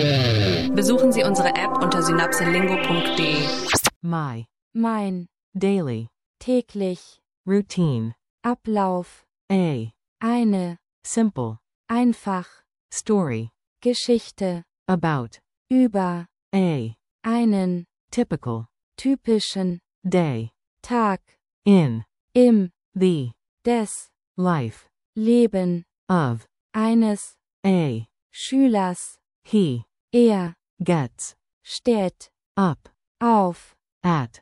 Besuchen Sie unsere App unter synapselingo.de. My. Mein. Daily. Täglich. Routine. Ablauf. Eine. Simple. Einfach. Story. Geschichte. About. Über. Einen. Typical. Typischen. Day. Tag. In. Im. The. Des. Life. Leben. Of. Eines. Schülers. He. Gets. Steht. Up. Auf. At.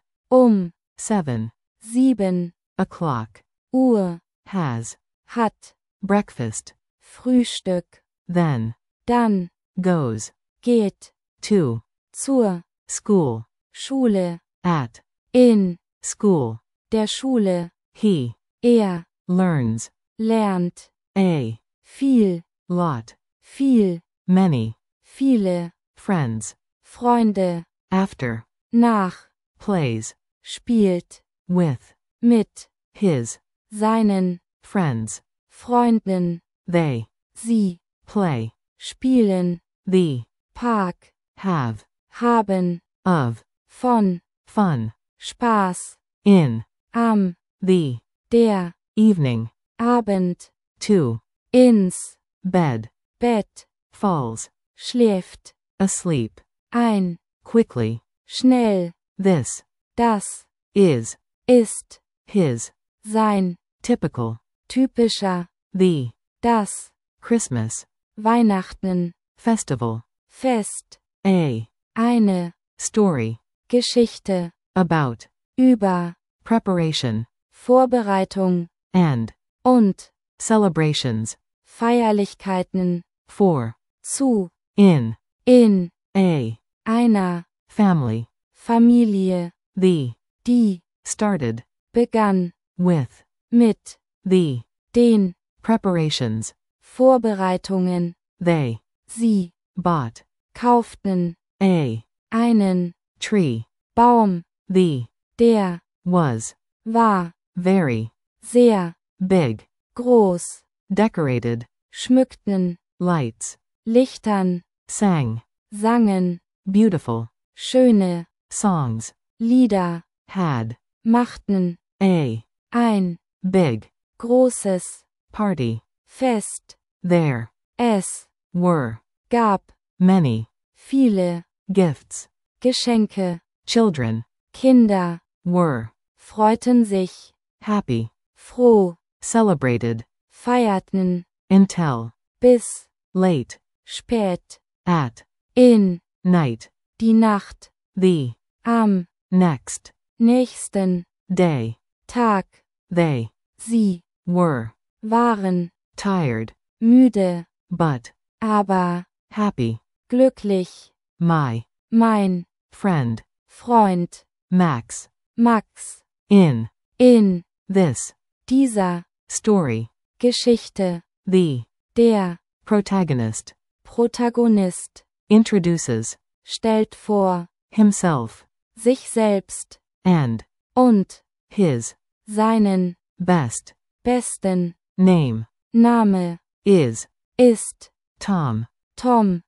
7. 7. Uhr. Has. Hat. Breakfast. Frühstück. Then. Dann. Goes. Geht. To. Zur. School. Schule. At. In. School. Der Schule. He. Learns. Lernt. Viel. Lot. Viel. Many. Viele. Friends. Freunde. After. Nach. Plays. Spielt. With. Mit. His. Seinen. Friends. Freunden. They. Sie. Play. Spielen. The. Park. Have. Haben. Of. Von. Fun. Spaß. In. Am. The. Der. Evening. Abend. To. Ins. Bed. Bett. Falls. Schläft. Asleep. Ein. Quickly. Schnell. This. Das. Is. Ist. His. Sein. Typical. Typischer. The. Das. Christmas. Weihnachten. Festival. Fest. Eine. Story. Geschichte. About. Über. Preparation. Vorbereitung. And. Und. Celebrations. Feierlichkeiten. For. Zu. In. In. Einer. Family. Familie. The. Die. Started. Begann. With. Mit. The. Den. Preparations. Vorbereitungen. They. Sie. Bought. Kauften. Einen. Tree. Baum. The. Der. Was. War. Very. Sehr. Big. Groß. Decorated. Schmückten. Lights. Lichtern. Sang. Sangen. Beautiful. Schöne. Songs. Lieder. Had. Machten. Ein. Big. Großes. Party. Fest. There. Es. Were. Gab. Many. Viele. Gifts. Geschenke. Children. Kinder. Were. Freuten sich. Happy. Froh. Celebrated. Feierten. Until. Bis. Late. Spät. At. In. Night. Die Nacht. The. Am. Next. Nächsten. Day. Tag. They. Sie. Were. Waren. Tired. Müde. But. Aber. Happy. Glücklich. My. Mein. Friend. Freund. Max. Max. In. This. Dieser. Story. Geschichte. The. Der. Protagonist. Protagonist. Introduces. Stellt vor. Himself. Sich selbst. And. Und. His. Seinen. Best. Besten. Name. Name. Is. Ist. Tom. Tom.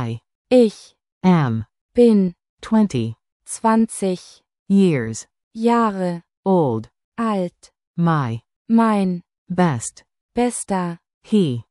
Ich. Am. Bin. 20. 20. Years. Jahre. Old. Alt. My. Mein. Best. Bester. He.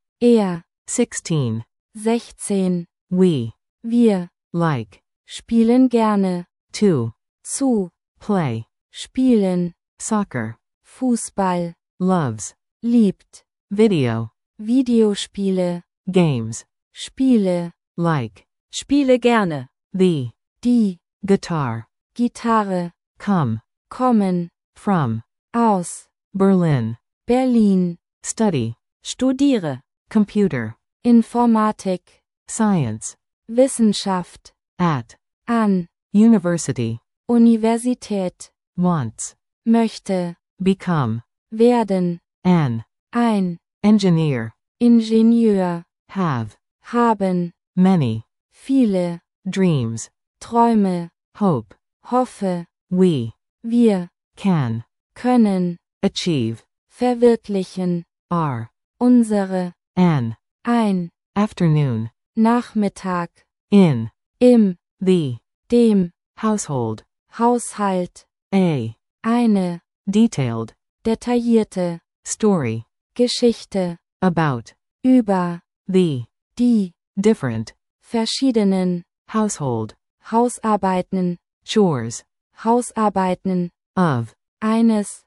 16. 16. We. Wir. Like. Spielen gerne. To. Zu. Play. Spielen. Soccer. Fußball. Loves. Liebt. Video. Videospiele. Games. Spiele. Like. Spiele gerne. The. Die. Guitar. Gitarre. Come. Kommen. From. Aus. Berlin. Berlin. Study. Studiere. Computer. Informatik. Science. Wissenschaft. At. An. University. Universität. Wants. Möchte. Become. Werden. An. Ein. Engineer. Ingenieur. Have. Haben. Many. Viele. Dreams. Träume. Hope. Hoffe. We. Wir. Can. Können. Achieve. Verwirklichen. Are. Unsere. An. Ein. Afternoon. Nachmittag. in, im, the, dem, household, Haushalt, eine, detailed, detaillierte, story, Geschichte, about, über, the, die, different, verschiedenen, household, Hausarbeiten, chores, Hausarbeiten, of, eines,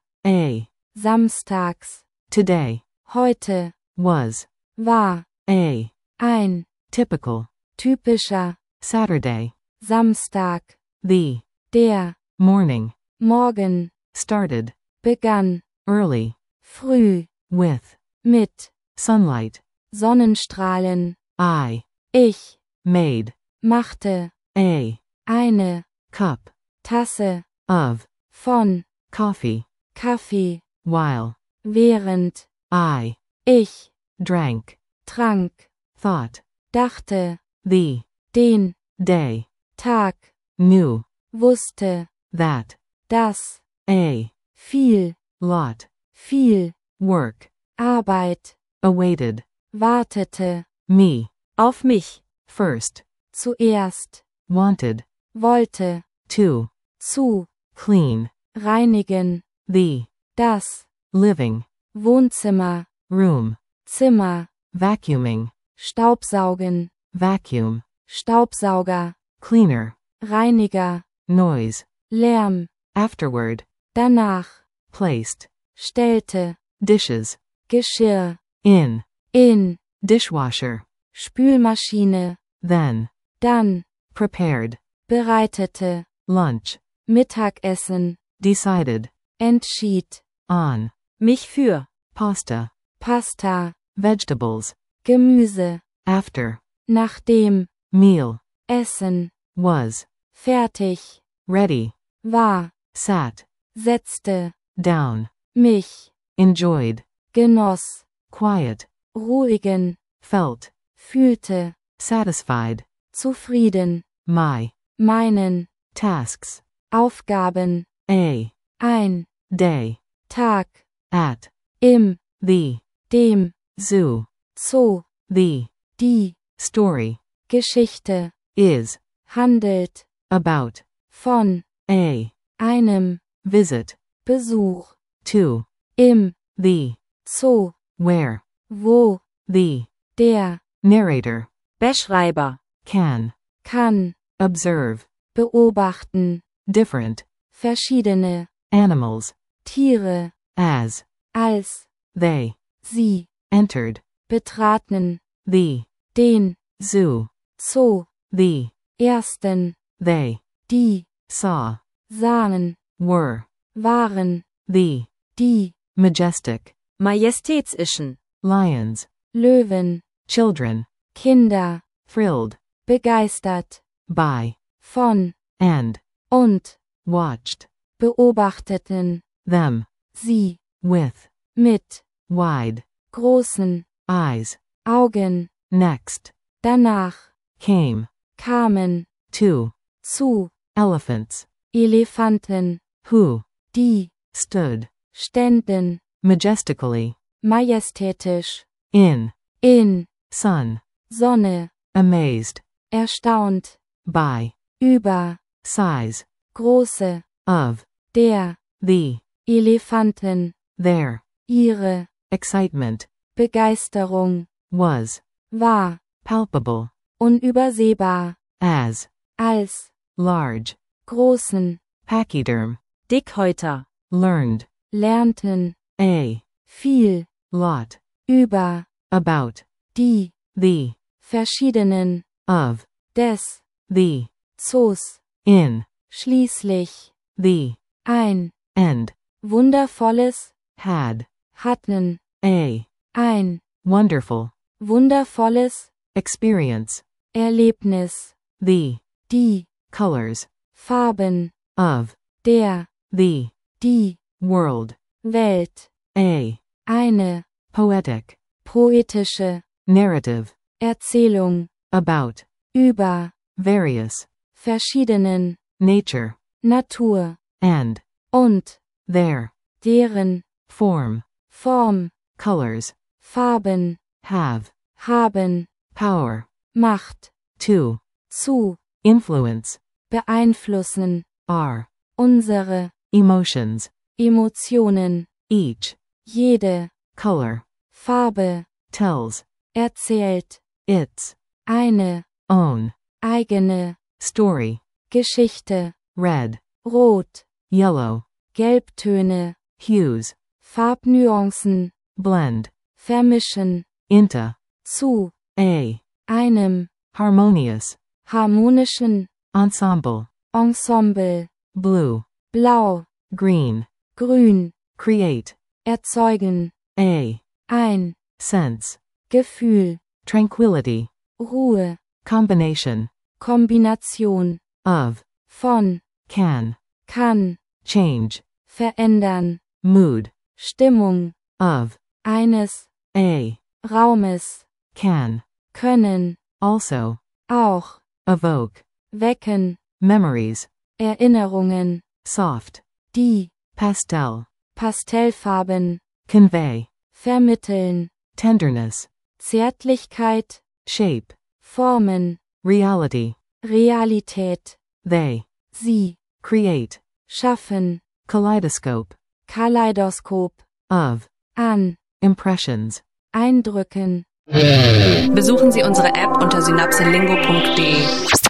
samstags, today, heute, was, war, ein, typical, typischer, Saturday, Samstag, the, der, morning, Morgen, started, begann, early, früh, with, mit, sunlight, Sonnenstrahlen, ich, made, machte, eine, cup, Tasse, of, von, coffee, Kaffee, while, während, ich, drank, trank, thought, dachte, the, den, day, Tag, knew, wusste, that, dass, viel, lot, viel, work, Arbeit, awaited, wartete, me, Auf mich. first, zuerst, wanted, wollte, to, zu, clean, reinigen, the, das, living, Wohnzimmer, room, Zimmer, vacuuming, Staubsaugen, vacuum, Staubsauger, cleaner, Reiniger, noise, Lärm, afterward, danach, placed, stellte, dishes, Geschirr, in, dishwasher, Spülmaschine, then, dann, prepared, bereitete, lunch, Mittagessen, decided, entschied, on, Mich für. pasta, Pasta, vegetables, Gemüse, after, nachdem, meal, Essen, was, fertig, ready, war, sat, setzte, down, mich, enjoyed, genoss, quiet, ruhigen, felt, fühlte, satisfied, zufrieden, meinen, tasks, Aufgaben, ein, day, Tag, at, im, the, dem, zoo, Zoo, the, die, story, Geschichte, is, handelt, about, von, einem, visit, Besuch, to, im, the, Zoo, where, wo, the, der, narrator, Beschreiber. can, kann, observe, beobachten, different, verschiedene, animals, Tiere, as, als, they, sie, entered, betraten, the, den, zoo, Zoo, the, ersten, they, die, saw, sahen, were, waren, the, die, majestic, Majestätsischen. lions, Löwen, children, Kinder, thrilled, begeistert, by, von, and, und, watched, beobachteten, them, sie, with, mit, wide, großen, eyes, Augen, next, danach, came, kamen, to, zu, elephants, Elefanten, who, die, stood, ständen, majestically, majestätisch, in, sun, Sonne, amazed, erstaunt, by, über, size, große, of, der, the, Elefanten, their, ihre, excitement, Begeisterung, was, war, palpable, unübersehbar, as, als, large, großen, pachyderm, Dickhäuter. learned, lernten, viel, lot, über, about, die, the, verschiedenen, of, des, the, Zoos, in, schließlich, the, ein, and, wundervolles, had, hatten, ein, wonderful, wundervolles, experience, Erlebnis, the, die, colors, Farben, of, der, the, die, world, Welt, eine, poetic, poetische, narrative, Erzählung, about, über, various, verschiedenen, nature, Natur, and, und, their, deren, form, Form, colors, Farben, have, haben, power, Macht, to, zu, influence, beeinflussen, are, unsere, emotions, Emotionen, each, jede, color, Farbe, tells, erzählt, its, eine, own, eigene, story, Geschichte, red, rot, yellow, Gelbtöne, hues, Farbnuancen, blend, vermischen, into, zu, einem, harmonious, harmonischen, ensemble, Ensemble, blue, blau, green, grün, create, erzeugen, ein, sense, Gefühl, tranquility, Ruhe, combination, Kombination, of, von, can, kann, change, verändern, mood, Stimmung, of, eines, Raumes, can, können, also, auch, evoke, wecken, memories, Erinnerungen, soft, die, pastel, Pastellfarben, convey, vermitteln, tenderness, Zärtlichkeit, shape, Formen, reality, Realität, they, sie, create, schaffen, kaleidoscope, Kaleidoskop, of, an, impressions. Eindrücken. Besuchen Sie unsere App unter synapselingo.de.